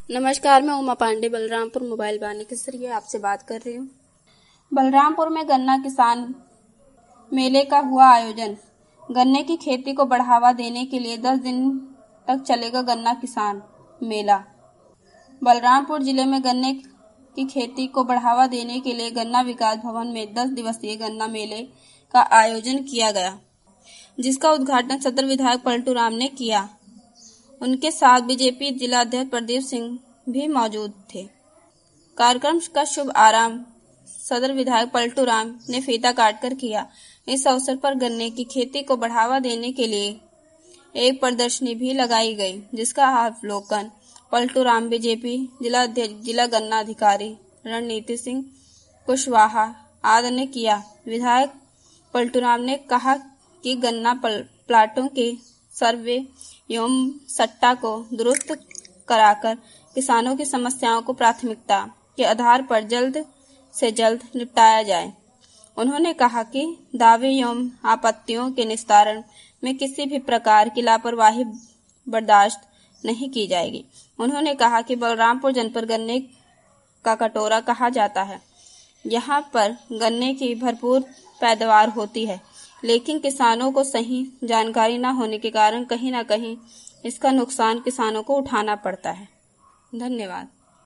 नमस्कार, मैं उमा पांडे बलरामपुर मोबाइल वाणी के जरिए आपसे बात कर रही हूँ। बलरामपुर में गन्ना किसान मेले का हुआ आयोजन। गन्ने की खेती को बढ़ावा देने के लिए 10 दिन तक चलेगा गन्ना किसान मेला। बलरामपुर जिले में गन्ने की खेती को बढ़ावा देने के लिए गन्ना विकास भवन में 10 दिवसीय गन्ना मेले का आयोजन किया गया, जिसका उद्घाटन सदर विधायक पलटू राम ने किया। उनके साथ बीजेपी जिलाध्यक्ष प्रदीप सिंह भी मौजूद थे। कार्यक्रम का शुभ आरंभ सदर विधायक पलटू राम ने फीता काटकर किया। इस अवसर पर गन्ने की खेती को बढ़ावा देने के लिए एक प्रदर्शनी भी लगाई गई, जिसका अवलोकन पलटू राम बीजेपी जिलाध्यक्ष जिला गन्ना अधिकारी रणनीति सिंह कुशवाहा आदि ने किया। विधायक पलटू राम ने कहा कि गन्ना प्लाटों के सर्वे एवं सट्टा को दुरुस्त कराकर किसानों की समस्याओं को प्राथमिकता के आधार पर जल्द से जल्द निपटाया जाए। उन्होंने कहा कि दावे एवं आपत्तियों के निस्तारण में किसी भी प्रकार की लापरवाही बर्दाश्त नहीं की जाएगी। उन्होंने कहा कि बलरामपुर जनपद गन्ने का कटोरा कहा जाता है। यहाँ पर गन्ने की भरपूर पैदावार होती है, लेकिन किसानों को सही जानकारी न होने के कारण कहीं न कहीं इसका नुकसान किसानों को उठाना पड़ता है। धन्यवाद।